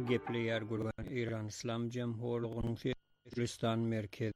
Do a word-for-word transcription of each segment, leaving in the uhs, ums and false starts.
gepleýär gurgan Iran İslam Jemhurlygynyň Türkistan merkezi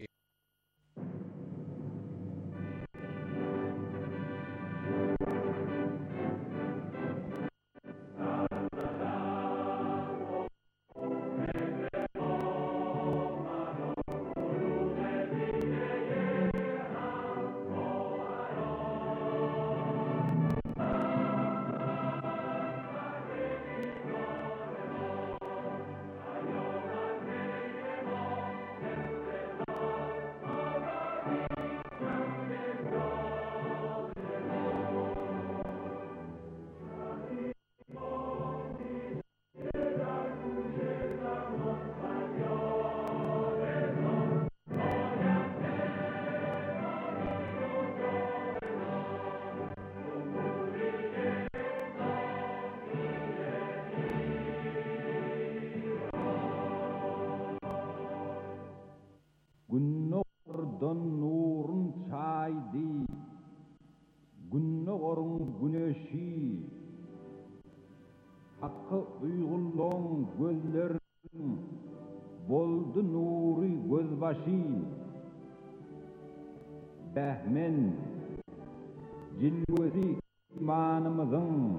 Günnogordan nurun çaydi, günnogorun güneşi, hakkı uygulluğun gözlerin, boldu nuri gözbaşı, behmen, cilvesi imanımızın,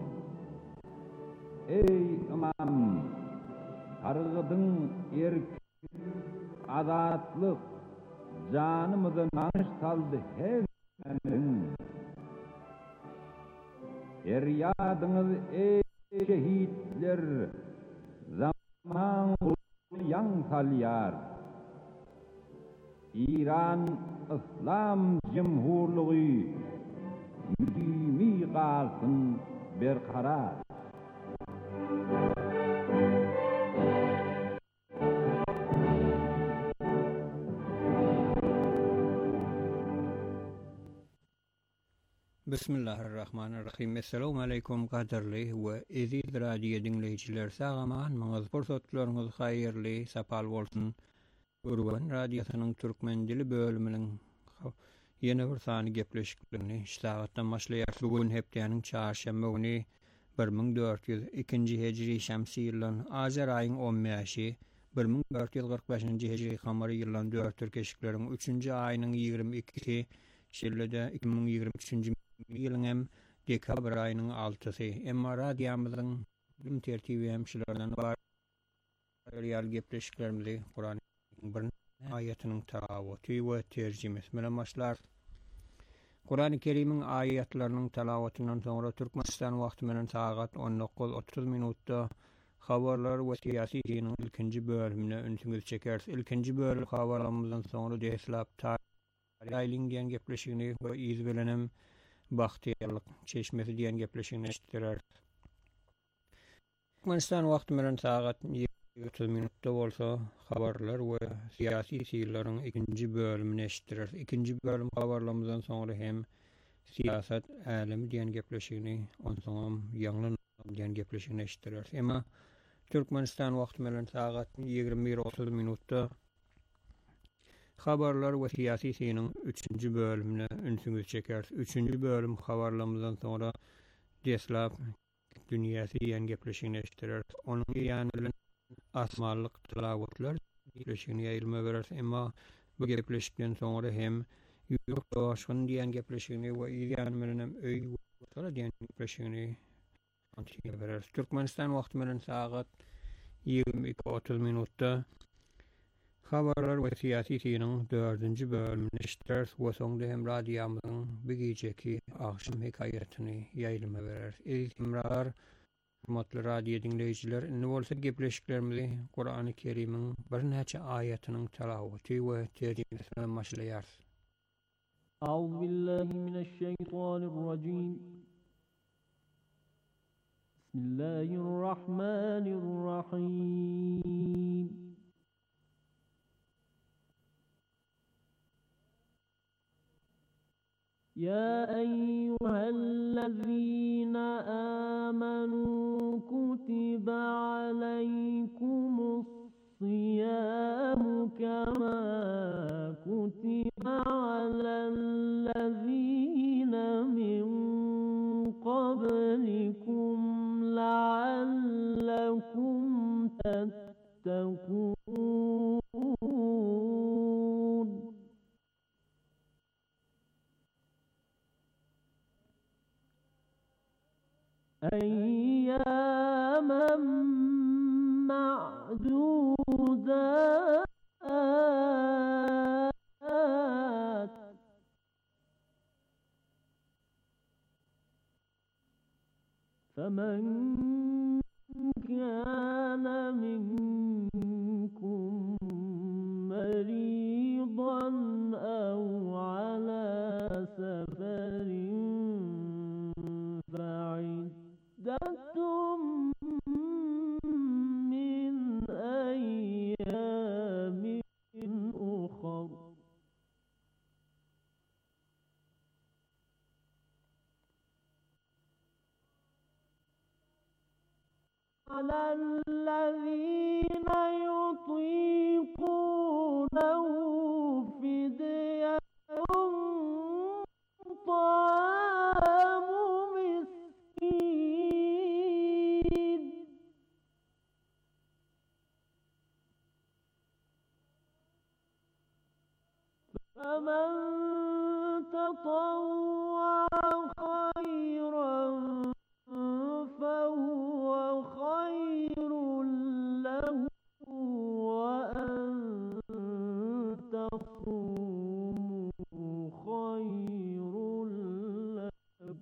ey imam, targıdın erk, adatlık, canımıza nanış saldı hevmenin. Feryadınız ey şehitler, zaman yan salyar. İran İslam Cemhurluğu müdimi kalsın berkarar. Bismillahirrahmanirrahim. Assalamu alaikum qadarly we eziz radio dinleyijiler. Sagaman maňyz pursatlaryňyz haýyrly, sapal bolsun. Urban radiosynyň türkmen dili bölüminiň ýene bir sany gepleşiklerini iştagatdan başlaýar. Bugun hepdeniň çarşamba güni bir ming dört ýüz iki hejri şämsi ýylyň Ajar aýynyň on beşi bir ming dört ýüz gyrk beşinji hejri kamary ýylyň dört türkeşikleriň üçünji aýynyň ýygrimi ikisi şeýlede iki ming ýygrimi üçünji ýylyň hem dekabr aýynyň altysy. Emma radiýamyzyň gün tertibi hemşilerden bar ýal gepleşiklerimizi Kur'an bir aýatynyň talawaty we terjimesi bilen başlar. Kur'an-ı Kerim'in ayetlerinin talavatından sonra Türkmenistan wagty bilen saat on dokuz otuz minutda habarlar we siyasiyetiň ilkinji bölümine ünsüňiz çeker. İlkinji bölüm habarlarymyzdan sonra deslap tarihliň diýen gepleşigini we iz bilenem Bahtiyarlyk çeşmesi diýen gepleşigini eşitdiler. Türkmenistan wagty bilen saat otuz minutda bolsa habarlar we siyasi şeýlerin ikinji bölümini eşitdiler. İkinji bölüm habarlarymyzdan sonra hem siyasat alemi diýen gepleşigini, ondan soň ýanglan diýen gepleşigini eşitdiler. Emma Türkmenistan wagty bilen saat ýygrimi bir otuz minutda habarlar we siyasi şeýlerin üçünji bölümine ünsüňiz çeker. Üçünji bölüm habarlarymyzdan sonra deslap dünýäsi diýen gepleşigini eşitdiler. Onuň ýanyny asmanlyk tilawatlar gepleşigini ýaýylma berer. Emma bu gepleşikden soňra hem ýok doşgyn diýen gepleşigini we ýany bilen öý sonra diýen gepleşigini antyýa berer. Türkmenistan wagty bilen saat ýygrimi iki otuz minutda habarlar we siyasi şeýlerin dördünji bölümini eşitdiler. We soňda hem radiýamyzyň bir geceki akşam hekaýatyny ýaýylma berer. Eýtimrar Hurmatly radio dinleyijiler, indi bolsa gepleşiklerimizi Kur'an-ı Kerim'in bir näçe aýatynyň talawaty we terjimesi bilen başlaýar. Euzu billahi mineşşeytanirracim. Bismillahirrahmanirrahim. يا أيها الذين آمنوا كتب عليكم الصيام كما كتب على الذين من قبلكم لعلكم تتقون أياما معدودات فمن كان منكم مريضا أو على سفر فعدة من أيام أخر على الذين يطيقونه فدية طعام مسكين فمن تطوع خيرا فهو خير له وأن تصوموا خير لكم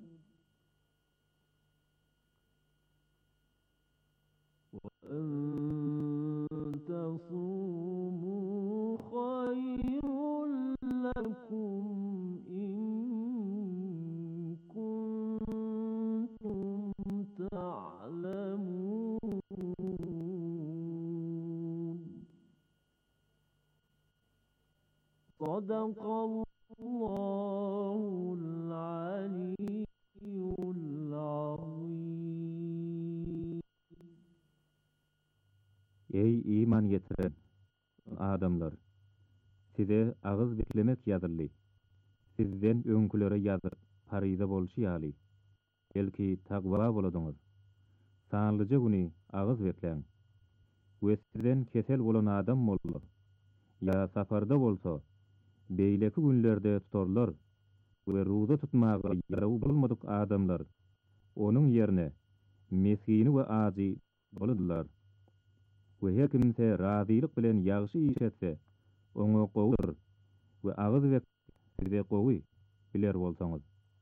وأن تصوموا خير لكم إن كنتم تعلمون صدق الله العلي العظيم. Ey iman getiren adamlar, size ağız beklemek yazılı. Sizden öňkülere yazır, paryza bolşy ýaly. Belki taqwa boladiňyz. Sanlyja güni ağız bekleň. We sizden kesel bolan adam bolsa, ya safarda bolsa, beýleki günlerde tutarlar we ruza tutmagy ýaraw bolmadyk adamlar onuň ýerine meskini we azy boldylar. We her kimse razylyk bilen ýagşy iş etse, oňa gowur we ağız we size gowy biler bolsaňyz.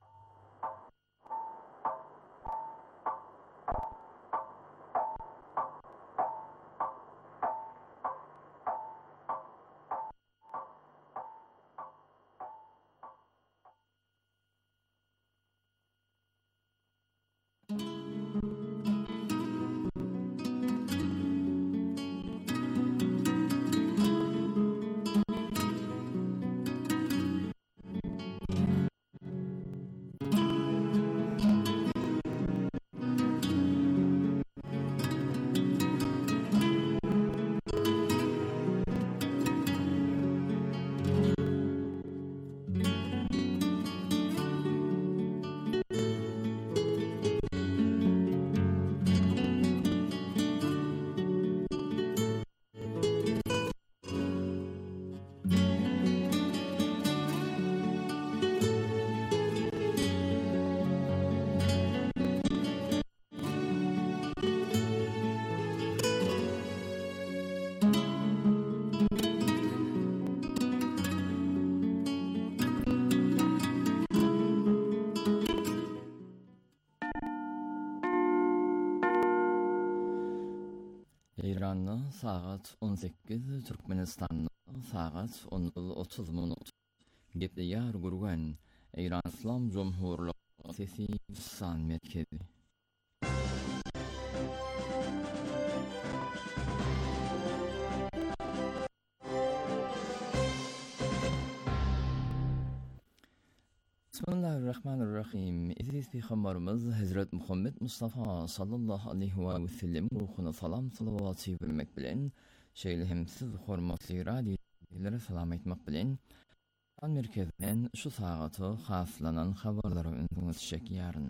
İran'da saat on sekiz, Türkmenistan'da saat on otuz minut. Gepde yar gurgan İran İslam Cumhuriyeti sesi san merkezi. Bismillahirrahmanirrahim. İziz Peygamberimiz Hazret Muhammed Mustafa sallallahu aleyhi ve sellem ruhuna salam salavatı vermek bilen şeýle hem siz hormatly radiolara salam etmek bilen an merkezinden şu sagaty haslanan habarlary öňüňiz çekýäryn.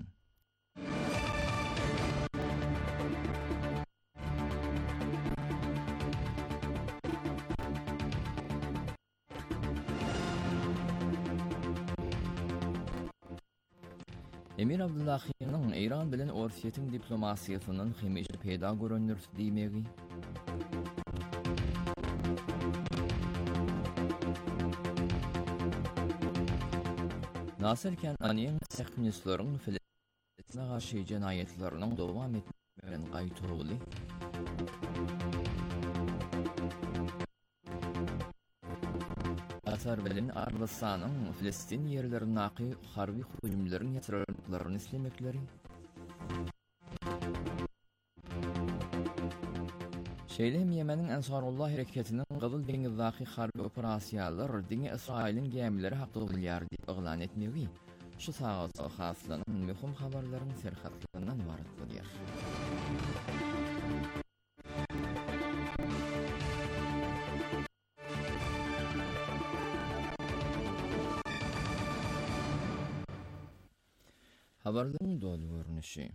Emir Abdullahiyan'ın İran bilen orsiyetin diplomasiyasının hemişe peyda görünür diýmegi. Nasir Kenani'nin Sehministlerin Filistin'e karşı cinayetlerinin devam etmeden gaytoğuli. Qatar bilen Arabistanyň Filistin yerlerindäki harby hujumlaryň ýatyranlaryny islemekleri. Şeýlem Ýemeniň Ansarullah hereketiniň Gyzyl deňizdaky harby operasiýalar diňe Israýlyň gemileri hakda bolýar diýip oglan etmegi. Şu sagatda haslanan möhüm habarlaryň serhatlaryndan ibaret bolýar. Habarlaryň dolu görnüşi.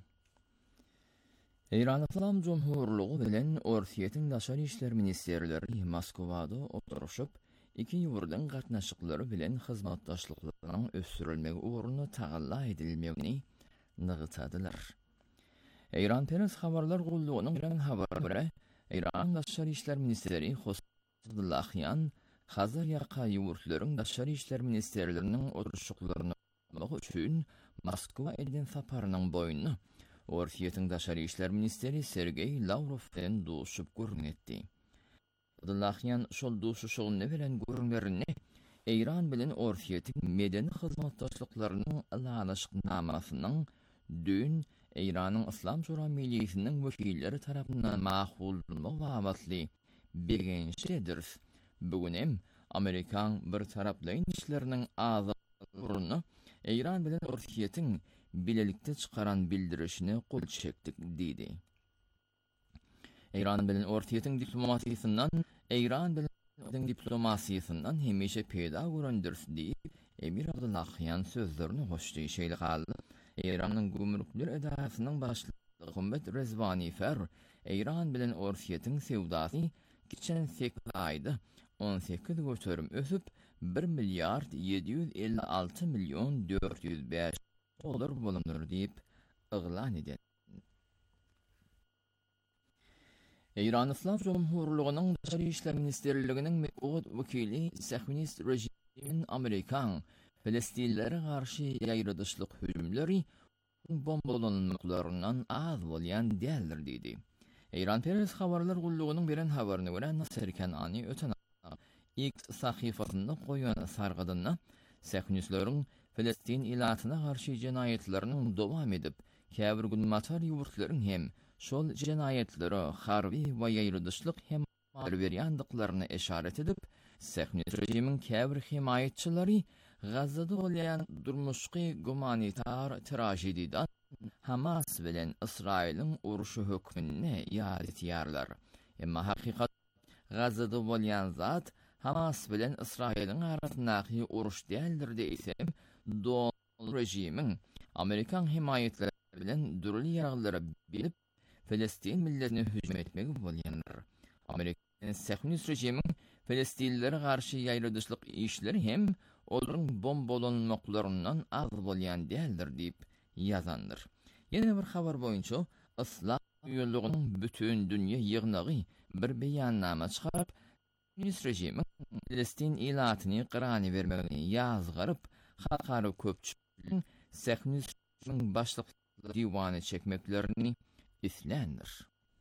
İran İslam Cumhurluğu bilen Orsiýetiň daşary işler ministerleri Moskwada oturuşyp, iki ýurdyň gatnaşyklary bilen hyzmatdaşlyklaryň ösürilmegi uğruna tagalla edilmegini nygtadylar. İran Press habarlar gullugynyň bilen habary, İran daşary işler ministeri Hosdulahyan hazır ýaka ýurtlaryň daşary işler ministerleriniň oturuşyklaryny üçin Moskwa eden saparynyň boýuny Orsiýetiň daşary işler ministeri Sergey Lavrov bilen duşup görnetdi. Abdullahyan şol duşuşygyny bilen görünlerini İran bilen Orsiýetiň medeni hyzmatdaşlyklarynyň alanyşyknamasynyň dün İranyň Islam Şura Mejlisiniň wekilleri tarapyndan mahul bolmagy begençedir. Bugünem Amerikan bir taraply işleriniň azyryny İran bilen Orsiýetiň bilelikde çıkaran bildirişini kol çektik dedi. İran bilen Orsiýetiň diplomasiyasyndan İran bilen diplomasiyasyndan hemişe peyda göründirdi diýip Emir Abdullahyan sözlerini hoşdy. Şeýle galdy. İranyň gümrükler edasynyň başlygy Muhammed Rezvani Fer İran bilen Orsiýetiň sewdasy geçen sekiz aýda on sekiz götürüm ösüp bir milyard yedi yüz elli altı milyon dört yüz beş dolar bolunur diýip oglan eden. İran İslam Cumhurlugynyň daşary işler ministerliginiň mekbul wekili Sehminist rejimiň Amerikan Filistinlere karşı ýaýradyşlyk hüjümleri bombalanmaklarynyň az bolýan däldir diýdi. İran Press habarlar gullugynyň beren habaryna görä Nasir Kenani öten X sahyfasynda goýan sargydynda Sehministleriň Filistin ilatyna karşı cinayetlerini dowam edip, käbir gün matar ýurtlaryň hem şol cinayetleri harby we ýaýradyşlyk hem berýändiklaryny eşaret edip, Sehminist rejimiň käbir himayetçilari Gazada bolýan durmuşky gumanitar trajediydan Hamas bilen Israýlyň uruşy hökmüne ýad etýärler. Emma hakykat Gazada bolýan zat Hamas bilen Israýlyň arasyndaky uruş däldir diýsem, doğal rejimiň Amerikan himayetleri bilen durly ýaglary bilip Filistin milletine hüjüm etmegi bolýanlar. Amerikan Sehminist rejimiň Filistinlere karşı ýaýradyşlyk işleri hem olaryň bombalanmaklarynyň az bolýan däldir diýip ýazandyr. Ýene bir habar boýunça Islam ýollugynyň bütün dünýä ýygnagy bir beýannama çykaryp, Sehminist rejimiň Filistin ilatyny qyrany bermegini ýazgaryp, halkara köpçüligiň Sehministiň başlyk diýwany çekmeklerini islendir.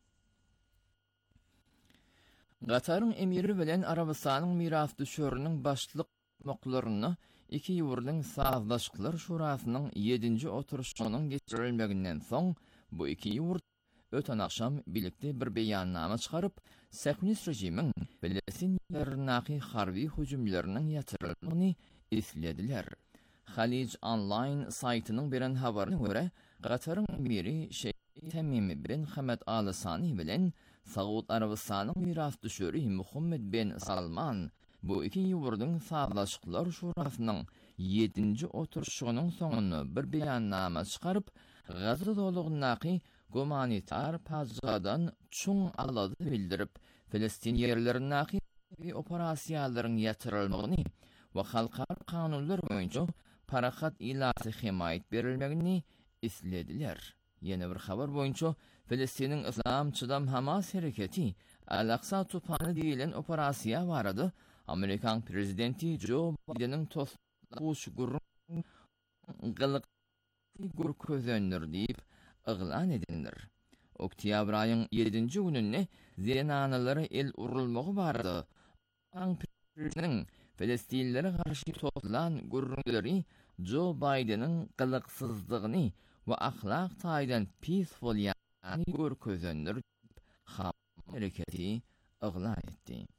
Qatarın emiri bilen Arabistanyň miras düşörüniň başlyk moklaryny iki ýurdyň sazdaşyklar şurasynyň ýedinji oturuşynyň geçirilmeginden soň bu iki ýurt öten akşam birlikde bir beýannama çykaryp, Sehminist rejimiň Filistin ýerlerindäki harby hujumlarynyň ýatyrylmagyny islediler. Halij Online saytynyň beren habaryna görä, Qatarın emiri Şeyh Tamim bin Hamad Al Sani bilen Saud Arabistanyň miras düşöri Muhammed bin Salman bu iki ýurdyň sazdaşyklar şurasynyň ýedinji oturuşynyň soňuny bir beýannama çykaryp, Gaza dowlatynyň gumanitar pazgadan çuň alady bildirip, Filistin ýerlerindäki operasiýalaryň ýatyrylmagyny we halkara kanunlar boýunça parakat ilası himayet berilmegini islediler. Yeni bir haber boyunca Filistin'in İslam Çıdam Hamas hareketi Al-Aqsa tufanı deyilen operasiya varadı. Amerikan prezidenti Joe Biden'in toslamış gurrun gılık gur közönür deyip ıglan edindir. Oktyabr ayın yedinci gününe zenanaları el urulmağı vardı. Amerikan Filistinlilere karşı toplanan gurrunları Joe Biden'in gılıksızlığını ve ahlak taydan peaceful yani gur közönür ham hareketi ıglan etti.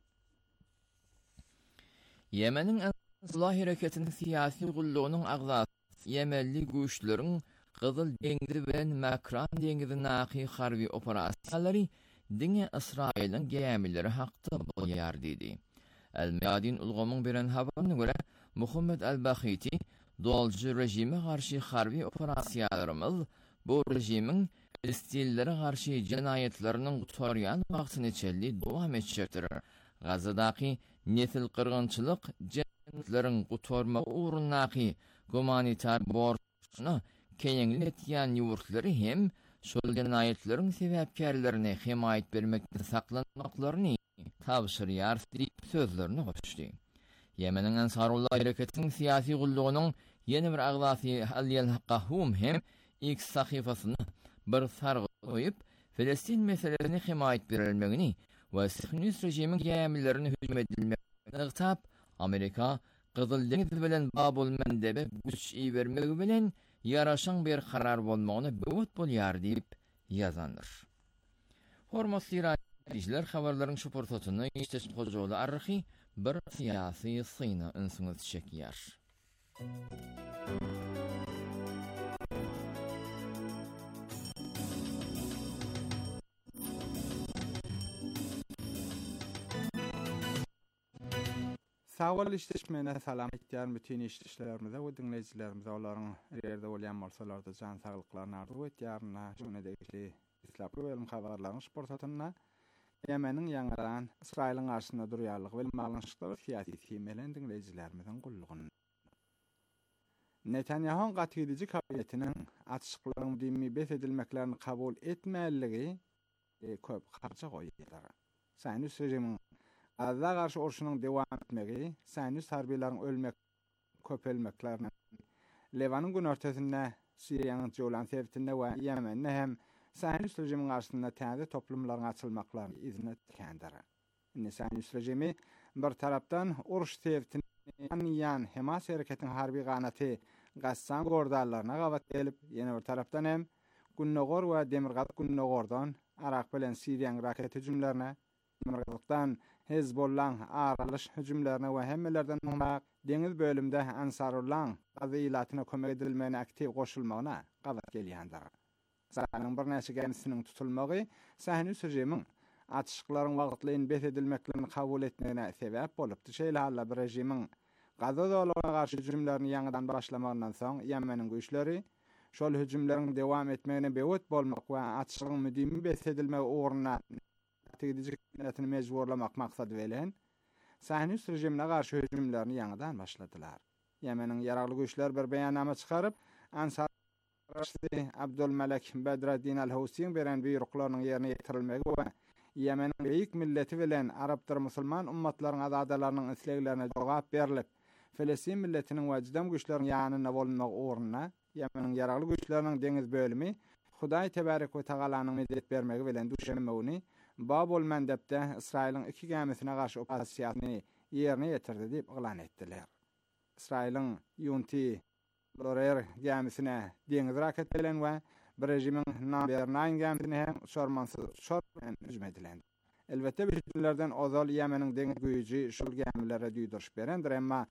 Yemen'in Enslah hareketinin siyasi gulluğunun ağzası Yemenli güçlerin Kızıl Dengizi bilen Makran Dengizi naki harbi operasiyaları dine İsrail'in gemileri hakkı bolyar dedi. El-Meyadin ulgamın biren haberine göre Muhammed el-Bakhiti dolcu rejime karşı harbi operasiyalarımız bu rejimin Filistinlilere karşı cinayetlerinin tutaryan vaktini çelli devam edecektir. Gazadaki nesil kırgınçılık cinayetlerin kutarma uğrundaki humanitar borçunu keyinletiyen yurtları hem şol cinayetlerin sebepkarlarına himayet vermekten saklanmaklarını tavsırıyar deyip sözlerini koştu. Yemen'in Ensarullah hareketinin siyasi gulluğunun yeni bir ağzası Aliyel Hakkahum hem X sayfasını bir sargı koyup Filistin meselesini himayet verilmegini ve Siyonist rejimin gemilerini hücum edilmegini ıgtap Amerika Kızıl Deniz bilen Babul Mendebe güç iyi vermegi bilen yaraşan bir karar bolmağını büyüt bolyar deyip yazandır. Hormatly radyocular haberlerin şu portotunu işteş kocaoğlu arxi bir siyasi sıyna ınsınız çekiyar. Sağol işleşmene salam etýär bütün işleşlerimize we dinleýijilerimize olaryň ýerde bolýan bolsalarda jan saglyklaryny arzu etýärna şuna degli islaply bölüm habarlaryny sportatyna Yemen'in ýaňadan Israýlyň garşysynda durýarlygy we maglanyşyklar fiýaty temelen dinleýijilerimiziň gullugyny. Netanyahu gatydyjy kabinetiniň atşyklaryň dimi bes edilmeklerini kabul etmäligi köp garça goýýar. Sionist rejimiň Gazza garşı urşunyň dewam etmegi, Sionist harbiýetlaryň ölmek, köpelmeklerini, Levanyň gün ortasynda Siriýanyň jolan sebitinde we Ýemende hem Sionist rejimiň garşysynda täze toplumlaryň açylmaklaryny izin etýändir. Indi Sionist rejimi bir tarapdan uruş sebitini ýan Hamas hareketiniň harbi ganaty Gassam gordallaryna gawat gelip, ýene bir tarapdan hem Günnogor we Demirgaz Günnogordan Arak bilen Siriýanyň raket hüjümlerine, Demirgazdan Hezbollah aralyş hüjümlerine we hemmelerden homak deniz bölümde Ansarullah gazylatyna kömek edilmegine aktiv goşulmagyna gawat gelýändir. Sanyň bir näçe gemisiniň tutulmagy Sionist rejimiň atşyklaryň wagtly bes edilmeklerini kabul etmegine sebäp bolupdy. Şeýle halla bir rejimiň Gazza dolaryna garşy hüjümlerini ýangydan başlamagyndan soň Ýemeniň güýçleri şol hüjümleriň dewam etmegine bewet bolmak we atşyklaryň müdimi bes edilmegi uğruna tedijikletini mecburlamak maksady bilen Sionist rejimine garşy hüjümlerini ýangydan başladylar. Ýemeniň ýaragly güýçler bir beýannama çykaryp Ansar Abdulmalek Bedreddin al-Housiň beren buýruklarynyň ýerine ýetirilmegi we Ýemeniň beýik milleti bilen Araplar musulman ummatlaryň azadalarynyň isleglerine jogap berilip, Filistin milletiniň we jydam güýçleriň ýanyna bolmak uğruna Ýemeniň ýaragly güýçleriniň deniz bölümi Hudaý tebarek we Tagalanyň medet bermegi bilen düşenmegini Babul Mendebde Israýlyň iki gemisine garşy operasiýasyny ýerine ýetirdi diýip ýylan etdiler. Israýlyň Yunti Lorer gemisine deniz raket bilen we bir rejimiň Number dokuz gemisine hem şormansy şor bilen hüjüm edilendi. Elbetde bir ýerlerden ozal Ýemeniň deniz güýji şol gemilere düýdürüş berendir, emma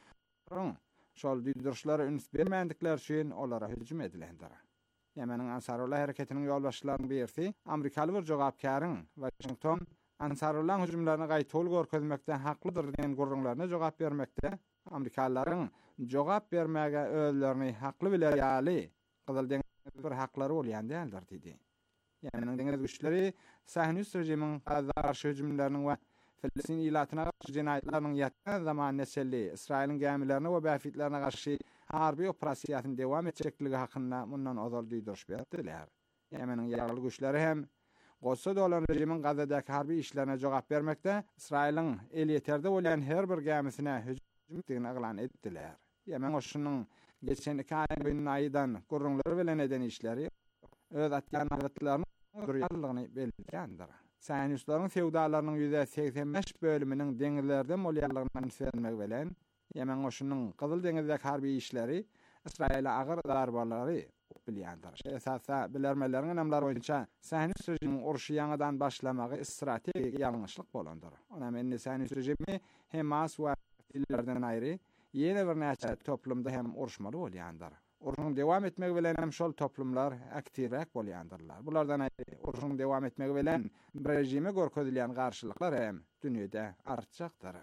şol düýdürüşlere üns bermendikleri üçin olara hüjüm edilendir. Ýemeniň Ansarullah hareketiniň ýolbaşçylarynyň birisi Amerikaly bir jogapkaryň Washington Ansarullah hüjümlerini gaýtol görkezmekde haklydyr diýen gurrunlaryna jogap bermekde. Amerikalılaryň jogap bermäge özlerini hakly bilýärli, Gyzyl deňiz bir haklary bolýan däldir diýdi. Ýemeniň deniz güýçleri Sionist rejimiň Gazza garşy hüjümleriniň we Filistin ilatına qarşı cinayetlerinin yatgan zaman neselli İsrail'in gemilerine ve bäfitlerine qarşı harbi operasiýasyny dewam etjekligi hakynda mundan ozal duýduruş berdiler. Yemenin ýarly güýçleri hem Gossa dolan rejimin Gazadaky harbi işlerine jogap bermekde, İsrail'in eliyeterde bolan her bir gemisine hüjüm etdiğini elan etdiler. Yemen oşunyň geçen iki ay boyunca aydan gurrunlary bilen eden işleri öz atýanlyklaryny durýarlygyny belirlendir. Saýanyşlaryň feodalarynyň yüzde seksen beş bölüminiň deňizlerden bolýarlygyny islenmek bilen Yemen oşunyň Gyzyl deňizdäki harbi işleri İsrail'e agyr darbalary bilýändir. Esasa bilermeleriň namlary boýunça Saýanyş rejiminiň uruşy ýangydan başlamagy strategik ýalňyşlyk bolandyr. Ona men Saýanyş rejimi Hamas we illerden aýry ýene bir näçe toplumda hem uruşmaly bolýandyr. Uruşyň dewam etmegi bilen hem şol toplumlar aktivrak bolýandyrlar. Bulardan aýry uruşyň dewam etmegi bilen rejime görkezilýän garşylyklar hem dünýede artjakdyr.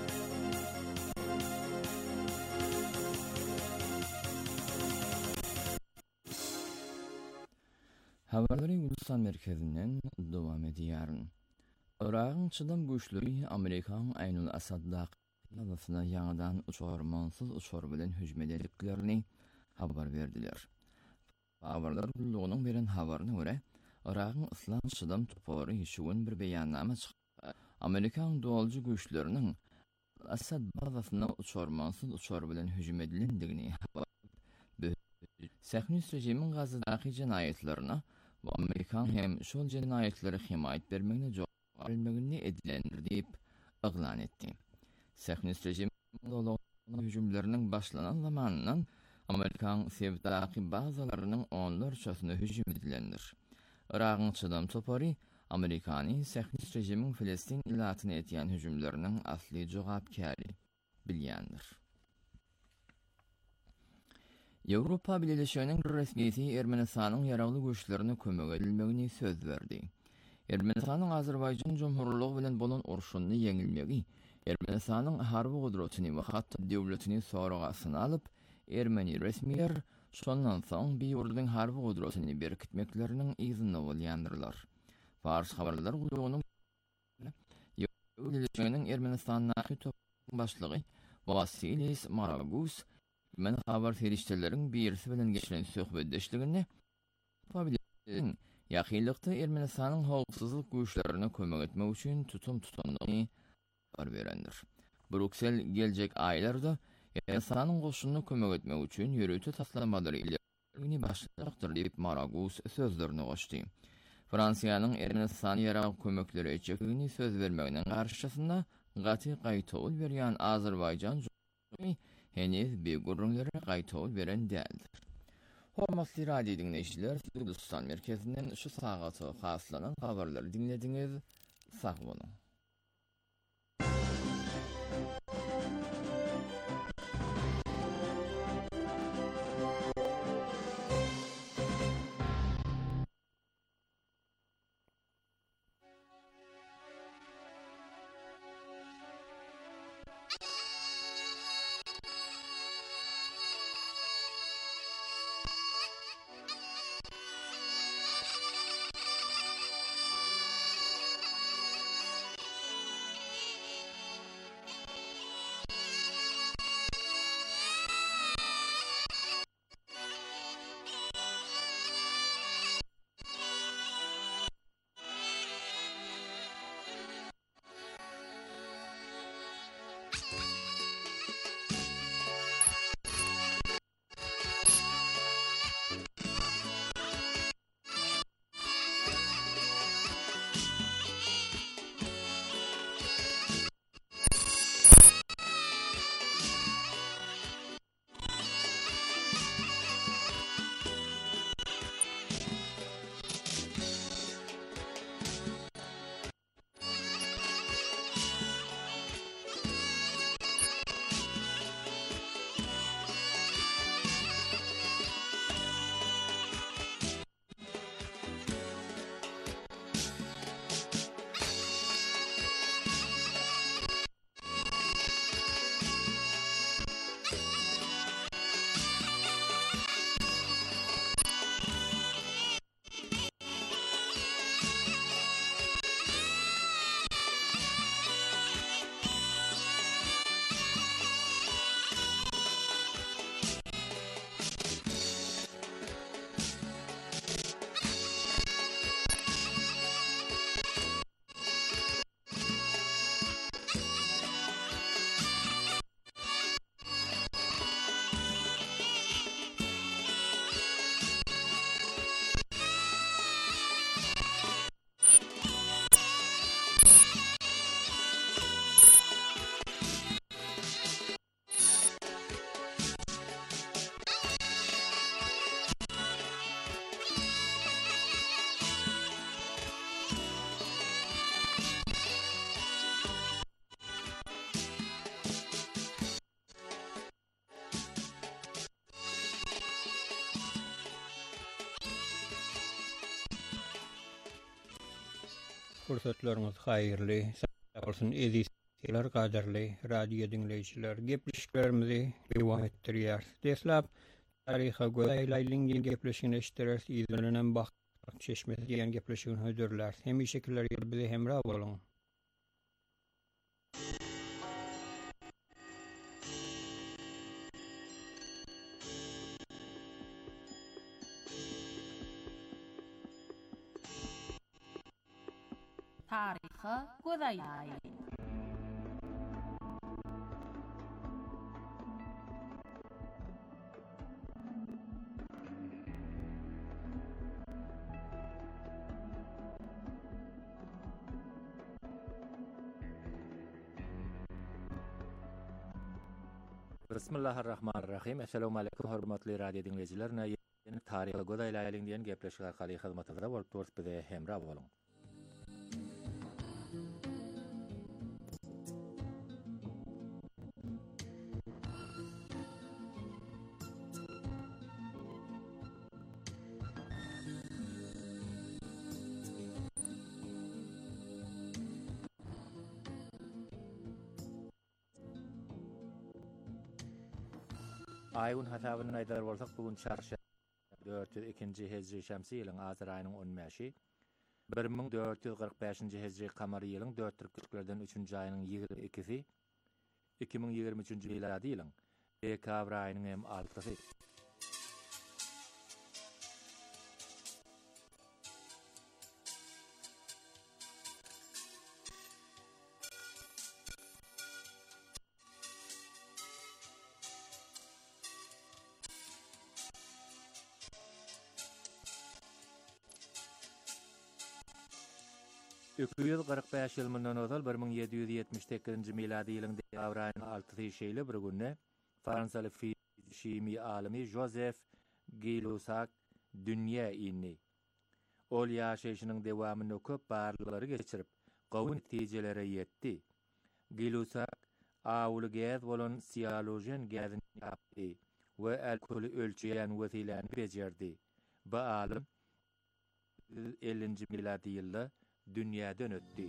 Habarları Ulusal Merkezinden devam edýär. Iraqyň çydam güýçleri Amerikan Aynul Asad dağlasyna ýangydan uçurmansız uçur bilen hüjüm edildiklerini habar berdiler. Habarlar gullugynyň beren habaryna görä, Iraqyň Islam çydam topary ýeşigin bir beýannama çykdy. Amerikan dolju güýçleriniň Asad bazasyna uçurmansız uçur bilen hüjüm edilendigini habar berdi. Saýanyş rejimiň Gazadaky jinayetlerine bu Amerikan hem şol jinayetlere himayet bermegine jogap bermegini edilendir diýip elan etdi. Saýanyş rejimiň hüjümleriniň başlanan zamanyndan Amerikan Sevdaky bazalarynyň onlarçasyna hüjüm edilendir. Iraqyň çydam topary Amerikany Saýanyş rejimiň Filistin ilatyna etýän hüjümleriniň asly jogapkary bilýändir. Ýewropa Birleşiginiň resmiýeti Ermenistanyň ýaragly güýçlerine kömek edilmegini söz berdi. Ermenistanyň Azerbaýjan Jomhurlygy bilen bolan uruşuny ýeňilmegi, Ermenistanyň harby gudratyny we hatda döwletini soragasyna alyp, Ermeni resmiýetler şondan soň bir ýurdyň harby gudratyny berkitmeklerining izni bolýandyrlar. Fars habarlar gulugynyň Ýewropa Ermenistanyň başlygy Vasilis Maragus men habar ferişteleriň birisi bilen geçiren söhbetdeşligini yapabilirin. Ýakynlykda Ermenistanyň howpsuzlyk güýçlerine kömek etmek üçin tutum tutandygyny habar berendir. Bruksel geljek aýlarda Ermenistanyň goşunyna kömek etmek üçin ýürüti taslamady ile başlykdyr diýip Maragus sözlerini goşdy. Fransiýanyň Ermenistanyň ýaragy kömekleri etjekligini söz bermeginiň garşysynda gaty gaýtawl berýän Azerbaýjan henüz bir gurrunlara gaýtawl beren däldir. Hormatly radio dinleýijiler, Ulusal Merkezinden şu sagaty haslanan habarlary dinlediňiz. Sag bolun. Fursatlaryňyz haýyrly. Olsun edisler gaderli radio dinleýijiler. Gepleşiklerimizi dowam etdirýär. Deslap taryha goýlaýlyň gepleşigini eşitdirýär. İzlenen bak çeşmesi diýen gepleşigini höýdürler. Hem şekiller bize hemra boluň. Taryha goýlaýly. Bismillahirrahmanirrahim. Assalamu alaykum hormatly radio dinleyijiler. Näýe taryha goýlaýlyň diýen gepleşik arkaly hyzmatyda bolup durýar bize hemra boluň. Aýyň hasabyny aýdar bolsak bugun çarşamba dört yüz ikinji hejri şämsi ýylyň azyr aýynyň on beşi bir ming dört yüz kırk beşinji hejri kamary ýylyň dört türklerden üçünji aýynyň ýigirme ikisi iki ming ýigirme üçünji miladi ýylyň dekabr aýynyň hem altysy. iki yüz kırk beş ýyl mundan ozal bir ming yedi yüz ýetmiş sekizinji miladi ýylyň dekabr aýynyň altysy şeýle bir günne Fransaly şimi alimi Joseph Gay-Lussac dünýä indi. Ol ýaşaýyşynyň dewamyny köp barlykları geçirip gowy netijelere ýetdi. Gay-Lussac awuly gaz bolan sialojen gazini ýapdy we alkoly ölçeýän wesiläni bejerdi. Bu alim ellinji miladi ýylda dünýäden ötdi.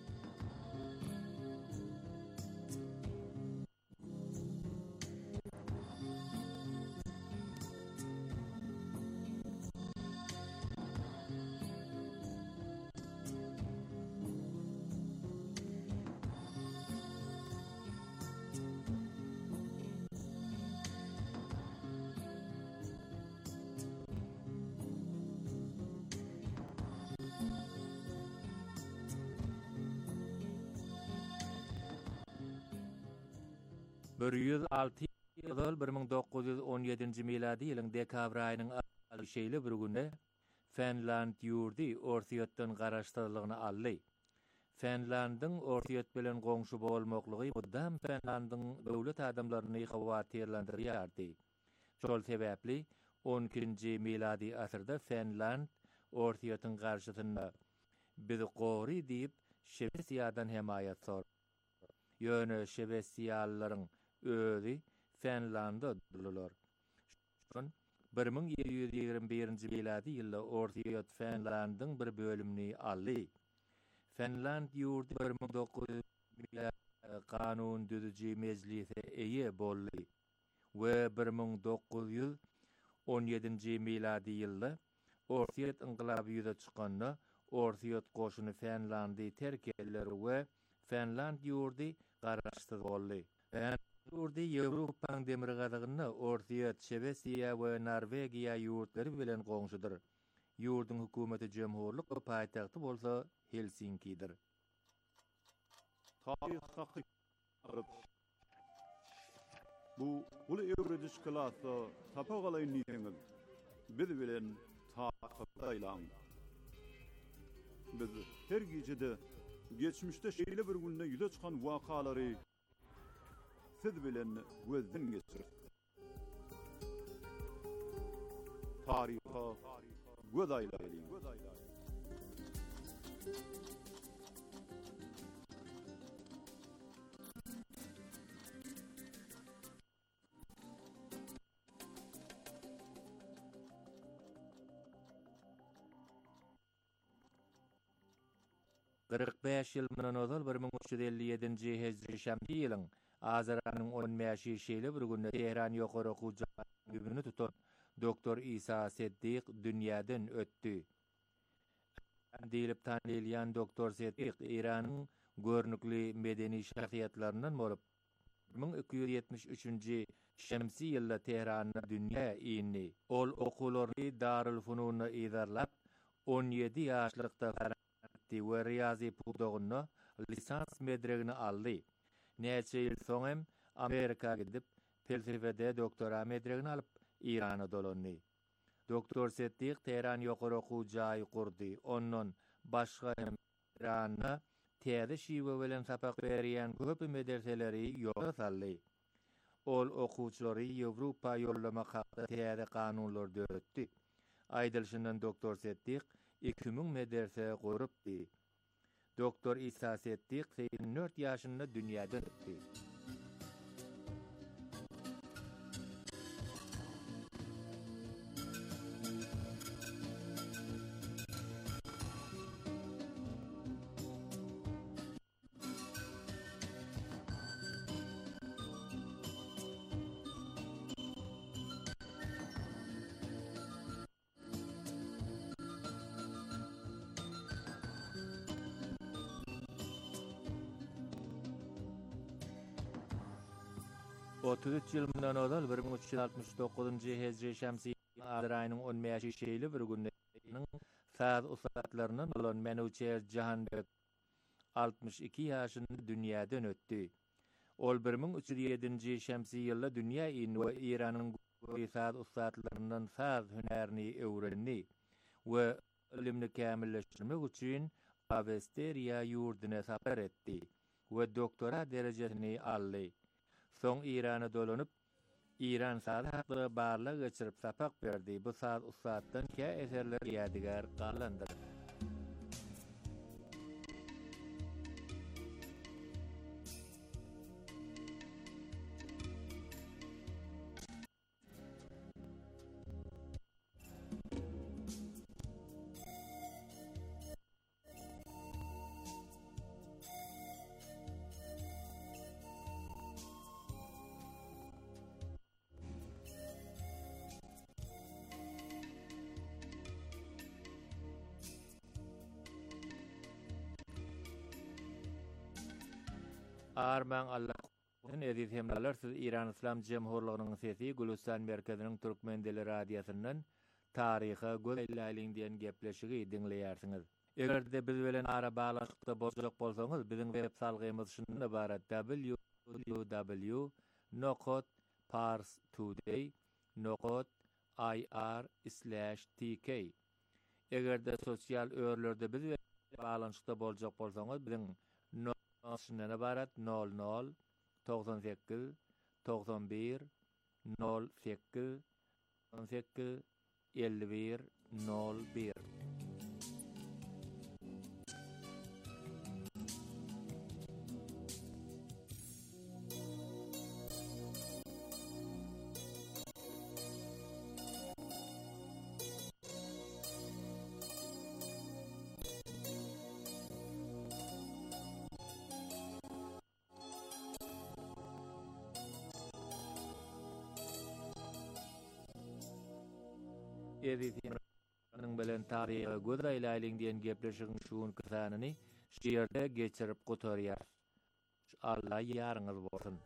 bir yüz alty ýyl bir ming dokuz yüz on ýedinji miladi ýylyň dekabr aýynyň şeýle bir günde Finland ýurdy orsiýetden garaşdyrlygyny aldy. Finlandyň orsiýet bilen goňşy bolmaklygy mudam Finlandyň döwlet adamlaryny hawatyrlandyrýardy. Şol sebäpli on ikinji miladi asyrda Finland orsiýetin garşysynda biz gory diýip Şwesiýadan hemaýat sordy. Ýöne Şwesiýallaryň özi Finlanda durlar. Şon bir ming yedi yüz ýygrimi birinji miladi ýylda orsiýet Finlandyň bir bölümini aldy. Finland ýurdy bir ming dokuz yüz miladi kanun düzüji mejlise eýe boldy we bir ming dokuz yüz on ýedinji miladi ýylda orsiýet inqilaby ýüze çykanda orsiýet goşuny Finlandy terk etdiler we Finland ýurdy garaşsyz boldy. Ýurdy Ýewropaň demir gazygyna orsiýet Şwesiýa we Norwegiýa ýurtlary bilen goňşudyr. Ýurdun hökümeti jemhurlyk we paýtagty bolsa Helsinki'dir. Bu ulu öwrediş klasa tapagalayın niýetiňiz biz bilen taýlan. Biz her gecede geçmişde şeýle bir günde ýüze çykan wakalary siz bilen gözden geçirip taryha goýlaýly. qirq beş ýyl mundan ozal bir ming üç ýüz elli ýedinji hejri şämsi ýylyň Azar aynyň on beşi şeýle bir günde Tehran ýokary okuwjy gününi tutan doktor İsa Seddiq dünýäden ötdi. Diýilip tanylýan doktor Seddiq Iranyň görnükli medeni şahsiýetlerinden bolup bir ming iki ýüz ýetmiş üçinji şämsi ýylda Tehranda dünýä ýyny. Ol okuwlaryny Darul Fununa ýazarlap on ýedi ýaşlykda Ferhanti we Riyazi pudogyny lisans medregini aldy. Näçe ýyl soň hem Amerika gidip felsefede doktora medregini alyp Irana dolandy. Doktor Seddiq Tehran ýokary okuwjy kurdy. Ondan başga hem Iranda täze şiwe bilen sapak berýän köp medreseleri ýoga saldy. Ol okuwçylary Ýewropa ýollama hakda täze kanunlar döretdi. Aýdylşyndan doktor Seddiq iki ming medrese gurupdy. Doktor İsa Seddiq seksen dört ýaşynda dünýäden ötdi. otuz üç ýyl mundan ozal bir ming üç ýüz altymyş dokuzynji hejri şämsi Azar aýynyň on beşi şeýle bir günde saz usatlarynyň bolan Menuçer Jahanbek altymyş iki ýaşynda dünýäden ötdi. Ol bir ming üç ýüz ýedinji şämsi ýylda dünýä ýyny we Iranyň saz usatlaryndan saz hünerini öwrendi we ilimni kämilleşdirmek üçin Avesteriýa ýurduna sapar etdi we doktora derejesini aldy. Soň Irana dolanyp İran sazy hakly barlyk geçirip sapak berdi. Bu saz usatdan kä eserler ýadigar galandyr. Arman Allah'ın ediz hemdalar siz İran İslam Cemhurluğu'nun sesi Gülistan Merkezi'nin Türkmen Dili Radyosu'nun tarihi gözelliğin diyen gepleşigi dinleyersiniz. Eger de biz bilen ara bağlaşıkta bozuluk bolsaňyz bizim web salgymyz şundan ibaret w w w nokta pars today nokta i r slash t k. Eger de sosial örlerde biz bilen bağlanşykda boljak bolsaňyz bizim şundan ibaret nol nol doksan sekiz doksan bir nol sekiz doksan sekiz elli bir nol bir. Ediziýanyň bilen tarihy gözaýlaýlyň diýen gepleşigiň şuun kysanyny şeýerde geçirip gotarýar. Allah ýarňyz bolsun.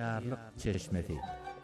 Bahtiyarlık çeşmesi.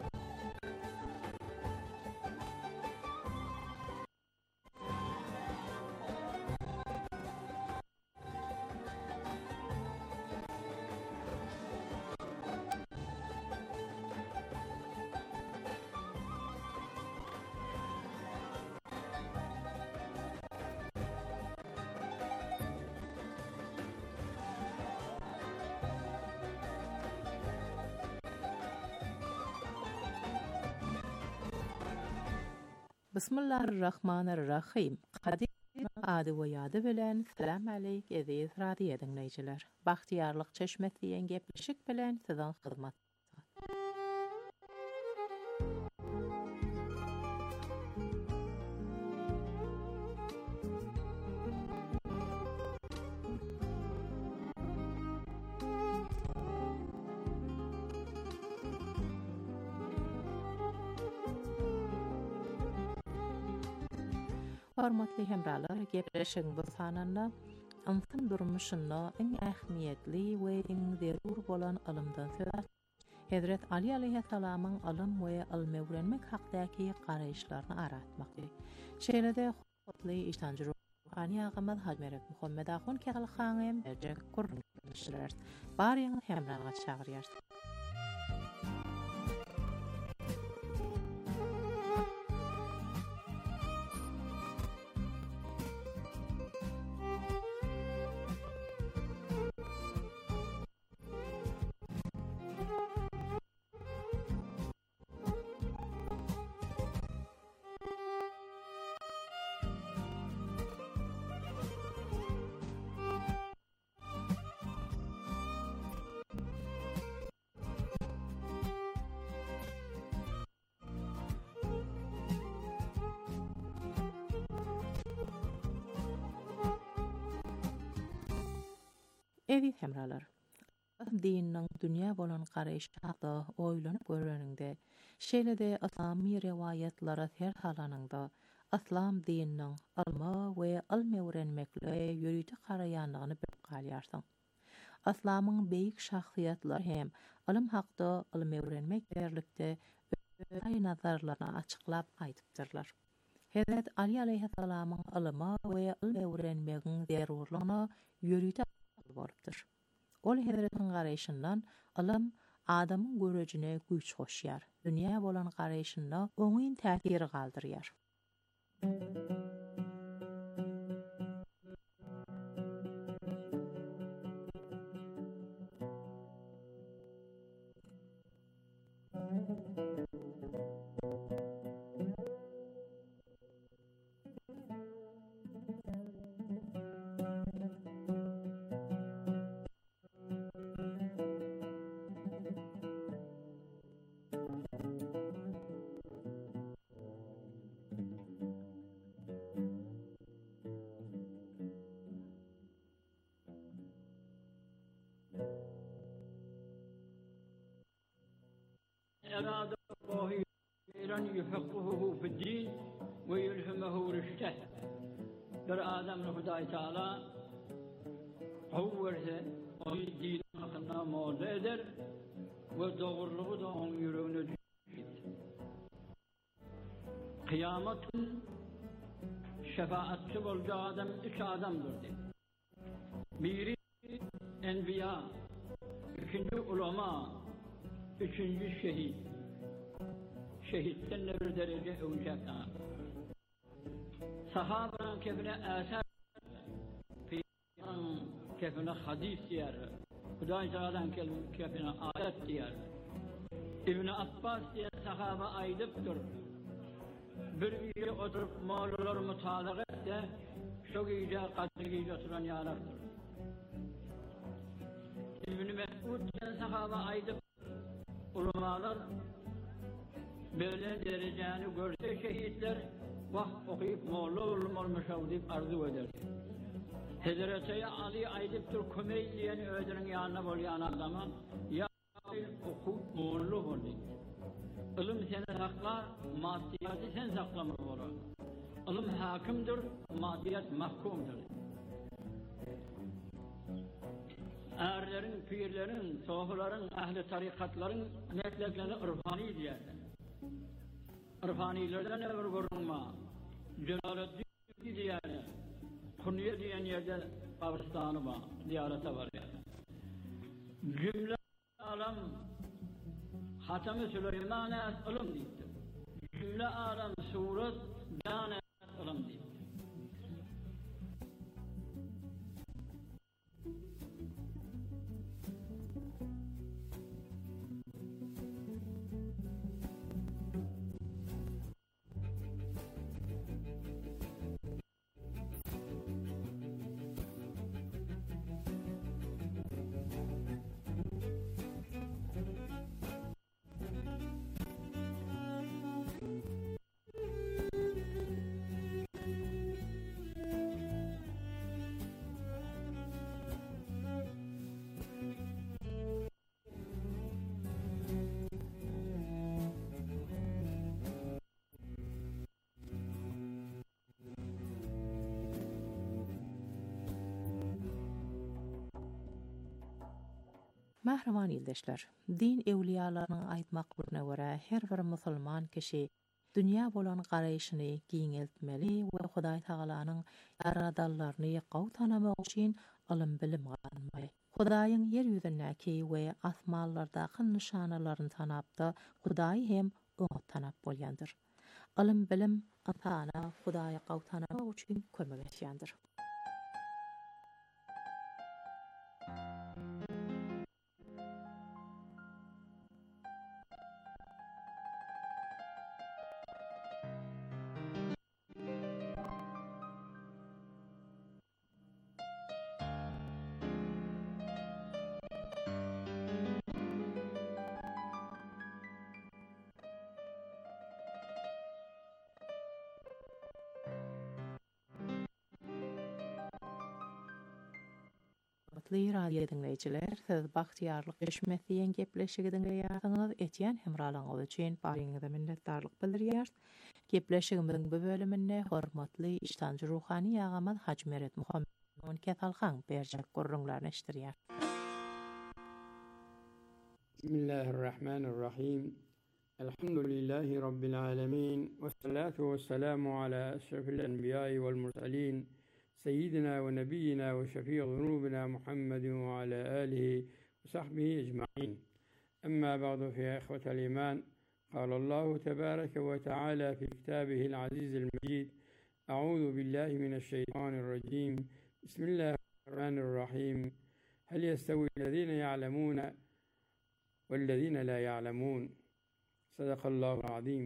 Bismillahirrahmanirrahim. Kadir adı ve yadı bilen selam aleyk eziz radyo dinleyiciler. Bahtiyarlık çeşmesi diyen gepleşik bilen sizden hizmet. Hormatly hemralar, gepleşiň bu sananda insan durmuşynda iň ähmiýetli we iň zerur bolan alymdan söz. Hazrat Ali aleyhissalamyň alym we alym öwrenmek hakdaky garaýşlaryny aratmakdy. Şeýlede hotly iştanjy ruhani agymyz Hazrat Muhammed Ahun Kegel hanem ejek gurulýar. Barýaň hemralar çagyrýar. Evi hemralar. Dinning dünya bolan garaýşy haqda oýlanyp görýäninde, şeýlede islamy rewayatlara her halanynda islam dininiň alma we almy öwrenmekle ýörüýdi garaýanlygyny bilip galýarsyň. Islamyň beýik şahsiýatlary hem alym haqda almy öwrenmek berlikde öýe nazarlaryny açyklap aýdypdyrlar. Hazrat Ali aleyhissalamyň alyma we almy öwrenmegiň zerurlygyna ýörüýdi bolupdyr. Ol Hazratyň garaýşyndan alym adamyň görejine güýç hoşýar. Dünýä bolan garaýşynda oňyn täsiri galdyrýar. أراد الله أن يفقهه في الدين ويلهمه رشده. در آدم خدای تعالی قوّرته o din hakkında muhafaza eder ve doğruluğu da onun yüreğine düşer. Kıyametin şefaatçi olacağı adam üç adamdır dedi. Biri enbiya, ikinci ulema, üçüncü şehit. Şehitten de bir derece övecekler. Sahabanın kefine eser, Peygamber'in kefine hadis diyer, Hudaý Teala'dan kefine ayet diyer. İbn-i Abbas diye sahaba aydıptır. Bir yere oturup mağlular mutalağa etse, çok iyice kadriyle oturan yaraktır. İbn-i Mesud diye sahaba aydıptır. Ulamalar böyle dereceni görse şehitler vah okuyup moğlu ulum olmuş deyip arzu eder. Hazreti Ali aydıptır Kümeyli'nin ödünün yanına bolayan adama ya oku moğlu ol deyip. Ilim seni saklar, maddiyatı sen saklama olur. Ilim hakimdir, maddiyat mahkumdur. erlerin, pirlerin, sohların, ehli tarikatların mesleklerini ırfani diyorlar. Irfanilerden evvel görünme, Celaleddin diyorlar. Kunniye diyen yerde kabristanı var, ziyarete var yani. Cümle alem Hatem-i Süleyman es-ilm deydi. Cümle alem suret can es-ilm deydi. Mähriman ildeşler, din ewliýalarynyň aýtmaklygyna görä her bir musulman kişi dünýä bolan garaýşyny giňeltmeli we Hudaý Tagalanyň ýaradallaryny ýykaw tanamak üçin ilm bilim galmaly. Hudaýyň yer ýüzündäki we asmanlardaky nişanalaryny tanapda Hudaý hem öňe tanap bolýandyr. Ilm bilim atana Hudaýy ýykaw tanamak üçin kömek etýändir. Hürmetli radio dinleyijiler, siz bagtyarlyk eşmesi ýen gepleşiginiň ýardyňyz etýän hemralaňyz üçin baryňyza minnetdarlyk bildirýär. Gepleşigimiziň bu bölüminde hormatly iştanjy ruhany ýagamaz Haji Meret Muhammed Ketalhan berjek gurrunlaryny eşdirýär. Bismillahirrahmanirrahim. Elhamdülillahi rabbil alamin ve salatu vesselamu ala eşrefil enbiya'i vel mursalin. سيدنا ونبينا وشفيع ذنوبنا محمد وعلى آله وصحبه أجمعين. أما بعد فيا إخوة الإيمان، قال الله تبارك وتعالى في كتابه العزيز المجيد: أعوذ بالله من الشيطان الرجيم، بسم الله الرحمن الرحيم. هل يستوي الذين يعلمون والذين لا يعلمون؟ صدق الله العظيم.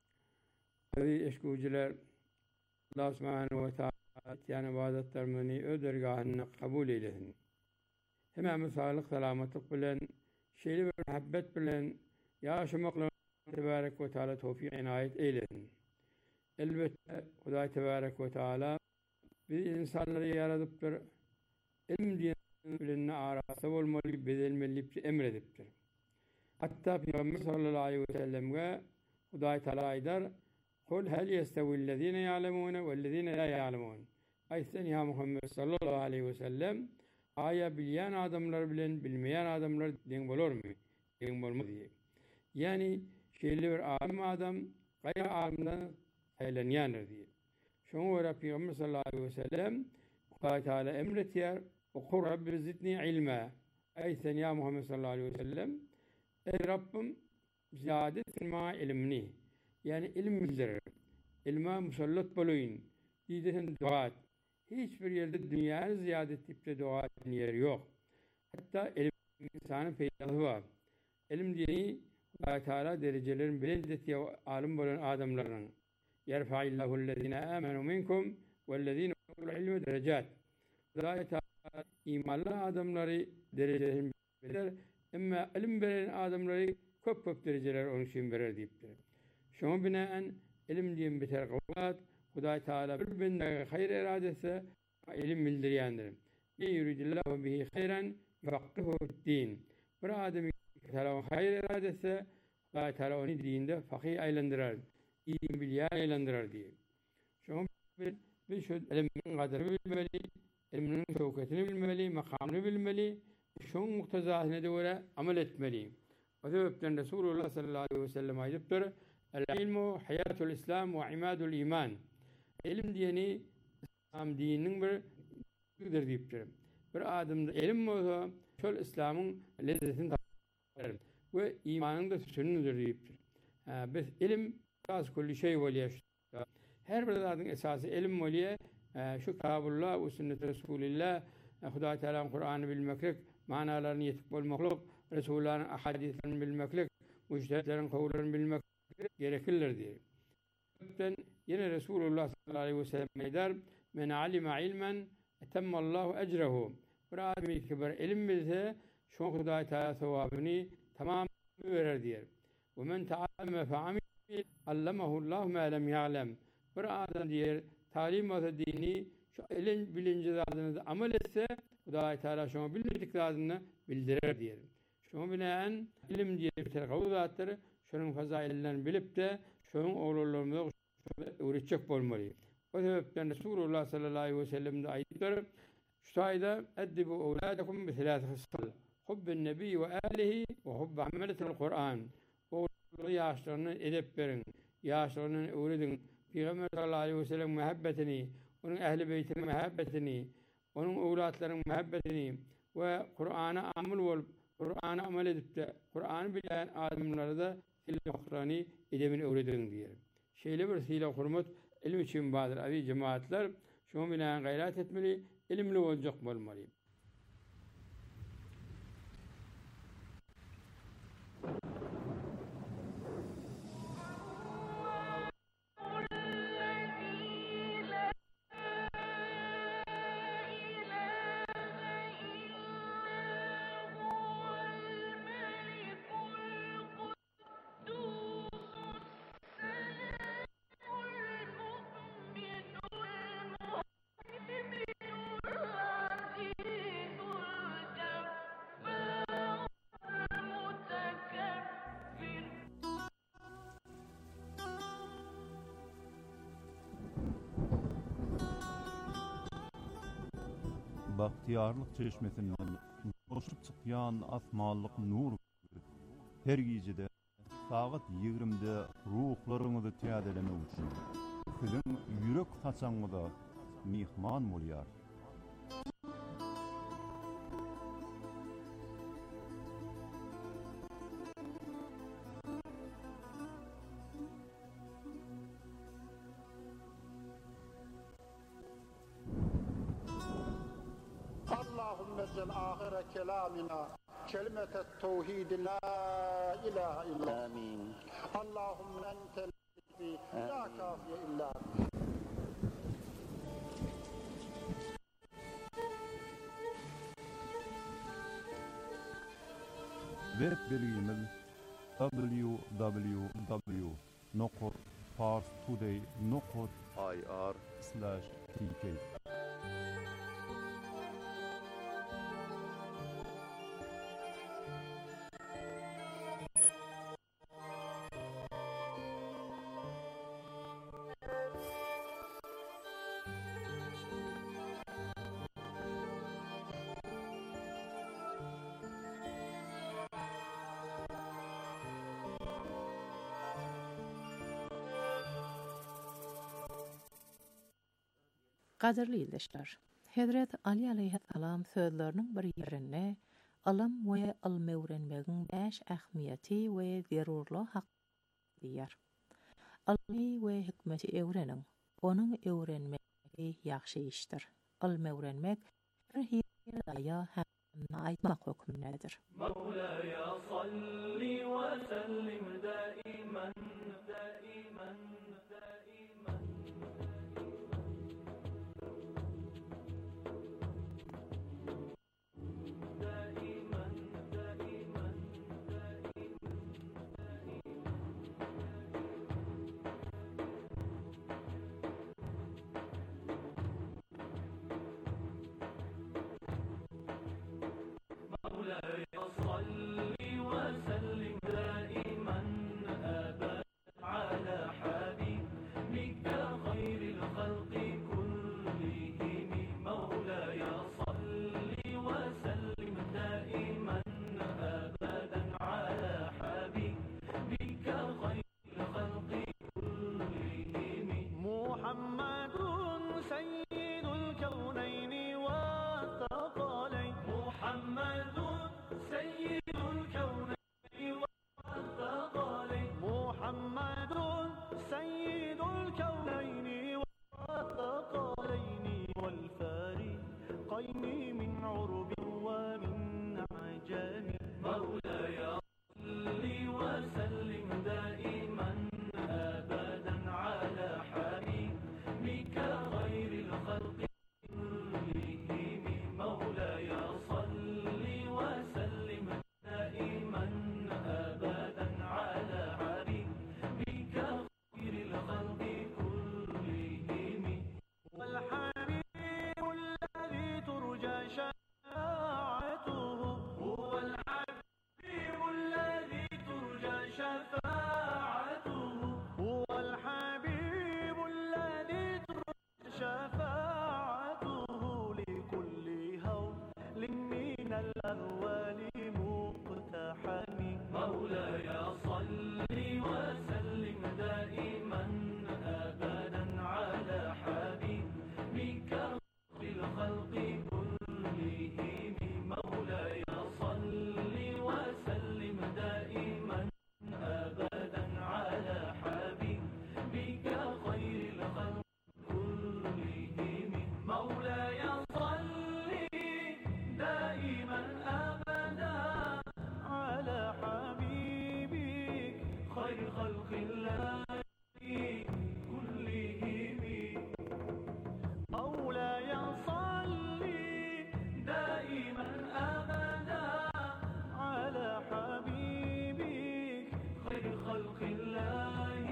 هذه إشكوجلر الله سبحانه وتعالى yani ibadetlermeni ödergahına kabul eylesin. Hemen sağlık, selametlik bilen, şeyli bir muhabbet bilen yaşamakla Tebarek ve Teala tevfik inayet eylesin. Elbette Hudaý Tebarek ve Teala biz insanları yaratıp bir ilm diyenine arası olmalı, bedelmeli emrediptir. Hatta Peygamber sallallahu aleyhi ve sellem'e Hudaý Teala aýdar: "Kul hel yestevillezine ya'lemune vellezine la ya'lemun." Aysen ya Muhammed sallallahu aleyhi ve sellem aya bilýän adamlar bilen bilmeýän adamlar deň bolar mı? Deň bolmaz diýip. Yani şeýle bir alim adam gaýra alimden aýlanýandyr diýip. Şoňa görä Peygamber sallallahu aleyhi ve sellem Hudaý Taala emretýär: "Okur Rabbi zidni ilma." Aysen ya Muhammed sallallahu aleyhi ve sellem: "Ey Rabbim ziyadet ilma ilmini." Yani ilim bildirir. İlme musallat boluýun. Diýdesen duat. Hiçbir yerde dünyanın ziyadet tipte dua eden yeri yok. Hatta ilim insanın peydalı var. İlim dini Allah Teala derecelerin bilendeti alim bolan adamların. Yerfa'illahu allazina amanu minkum vellezina utul ilmi derecat. Allah Teala imanlı adamları derecelerin bilir. Ama ilim veren adamları köp köp dereceler onun için verir deyiptir. Şoňa binaen ilim diýen biter gowat Hudaý Taala bir bende hayır eradesi ilim bildirýändir. Yuridillahu bihi hayran yufaqqihu fid-din. Bir adamy Taala hayır eradesi Hudaý Taala onu dinde fakih aýlandyrar, ilim bilýän aýlandyrar diýip. Şoňa biz şu ilmiň gadryny bilmeli, ilmiň şöwketini bilmeli, makamyny bilmeli, şoň muktazasyna göre amel etmeli. O sebepden Resulullah sallallahu aleyhi ve sellem aýdypdyr: "El-ilmu hayatul İslam we imadul iman." Ilim diýeni İslam dininiň bir bir diýipdir. Bir adamda ilim bolsa, şol İslamyň lezzetini tapar we imanyň da sütünüdür diýipdir. Ha, biz ilim az kulli şey bolýar. Her bir zadyň esasy ilim bolýar. Şu Kitabullah we sünnet Resulillah, Hudaý Teala'nın Kur'any bilmeklik, manalaryny ýetip bolmaklyk, Resulullah'ın ahadislerini bilmeklik, müjdetleriň kowlaryny bilmek gereklidir diýer. Ben yine Resulullah sallallahu aleyhi ve sellem aýdar: "Men alima ilmen etemma Allahu ecrehu." Bir adam bir ilim bilse, şoň Hudaý Teala sewabyny tamam berer diýer. "Ve men ta'allama fa'amil allamahu Allahu ma lem ya'lem." Bir adam diýer, talim we dini şu ilim bilinci zadyny amel etse, Hudaý Teala şoňa bilmedik zadyny bildirer diýer. Şoň bilen ilim diýip tergawatlar, şonuň fazaillerini bilip de şonuň oğullarymyza öwretjek bolmaly. O sebepden Resulullah sallallahu aleyhi ve sellem de aýtdyr: "Şu taýda eddibu awladakum bi thalath khisal: hubbun nebi we ahlihi we hubb amalatil Kur'an." Oğullar ýaşlaryny edep berin, ýaşlaryny öwredin. Peygamber sallallahu aleyhi ve sellem muhabbetini, onun ehli beytinin muhabbetini, onun oğlatlarının muhabbetini ve Kur'an'a amel olup, Kur'an'a amel edip de Kur'an'ı bilen adamlara da sile Kur'an'ı edemini öğredin diyelim. Şeyle bir sile hurmat ilim için bazı aziz cemaatler şunu bilen gayret etmeli, ilimli olacak olmalı. Bahtiyarlyk çeşmesinden boşup çykýan asmanlyk nur her gijede saat ýigrimde ruhlaryňyzy täzelemek üçin siziň ýürek haçaňyza mihman bolýar. آخر كلامنا كلمة التوحيد لا إله إلا آمين. اللهم أنت الذي لا كافي إلا Web bilgimiz w w w nokta parstoday nokta i r slash t k. Gaderli ýerleşler. Hazret Ali aleyhisselam sözleriniň bir ýerinde alam we almy öwrenmegiň beş ähmiýeti we zerurly hak diýer. Almy we hikmeti öwreniň, onuň öwrenmegi ýaxşy işdir. Almy öwrenmek bir hiyaya hem aýtmak hökmündedir. Mawlaya salli ve sellim daiman daiman daiman. صل وسلم دائما أبدا على حبيبك خير خلق الله كلهم مولاي صل دائما أبدا على حبيبك خير خلق الله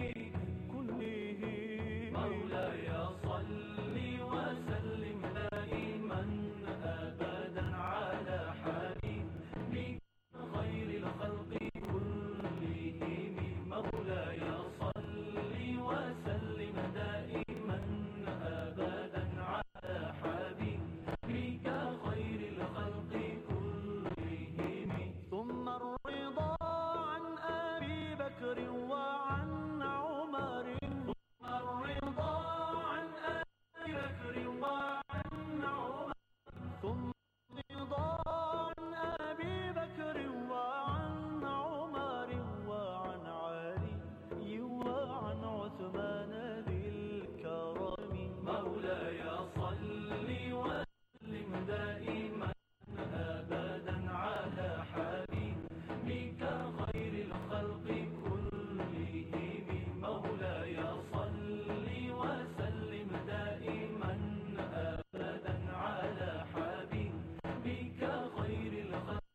كلهم مولاي صل وسلم دائما أبدا على حبيبك خير الخلق كلهم مولاي صل وسلم دائما أبدا على حبيبك خير الخلق كلهم ثم الرضا عن أبي بكر وعن عمر ثم الرضا عن أبي بكر وعن عمر ثم الرضا عن أبي بكر وعن عمر وعن علي وعن عثمان ذي الكرم مولاي صل وسلم دائما أبدا على حبيبك خير الخلق كلهم مولاي صل وسلم دائما أبدا على حبيبك خير الخلق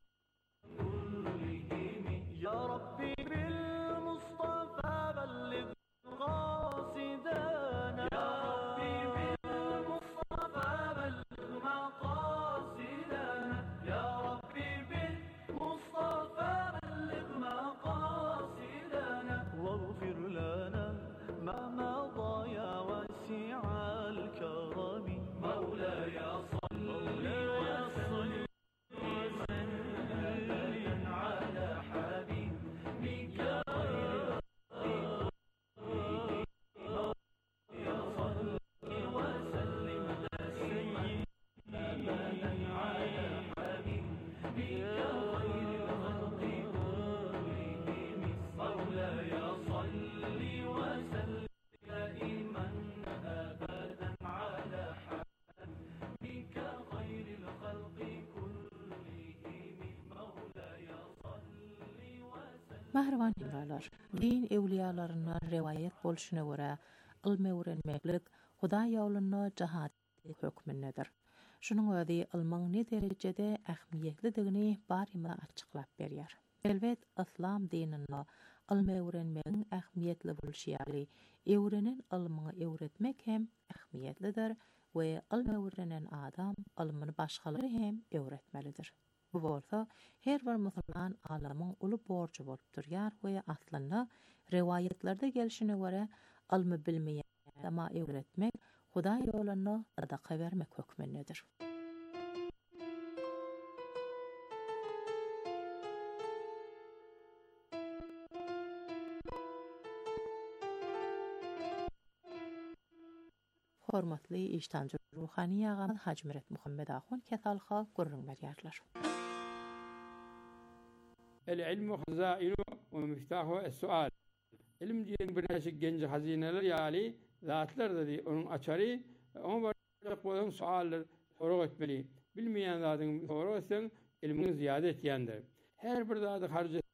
كلهم يا ربي بالمصطفى بلغ قاصدنا يا ربي بالمصطفى بلغ مقاصدنا يا ربي بالمصطفى بلغ مقاصدنا واغفر لنا ما مضى يا واسع الكرم مولاي صل وسلم على حبيبك خير يا صل وسلم دائما أبدا على حبيبك خير الخلق كلهم مولاي صل وسلم دائما أبدا على حبيبك خير الخلق كلهم مولاي صل وسلم Mahriban himralar, din evliyalarından rivayet bolşuna göre ilme öğrenmeklik Huda yolunda cihad hökmündedir. Şunun özi ilmin ne derecede ähmiýetlidigini barima açıklap berýär. Elbet İslam dininde ilme öğrenmegiň ähmiýetli bolşy ýaly öwrenen ilmiňi öwretmek hem ähmiýetlidir we ilme öwrenen adam ilmini başgalara hem öwretmelidir. Bu bolsa her bir musulman alamyň uly borçy bolup durýar we aslynda riwayetlerde gelişine göre ilmi bilmeýän ama öwretmek Huda ýolunda sadaka bermek hökmündedir. Hormatly iştancı ruhani ýagam Hacmiret Muhammed Ahun kesalha gurrun berýärler. العلم خزائنه ومفتاحه السؤال. İlim diyen bir neşik genci hazineler yali zatlar dedi onun açarı onu bardak boyun suallar soru etmeli. Bilmeyen zatın soru etsen ilmini ziyade etyendir. Her bir zatı harcı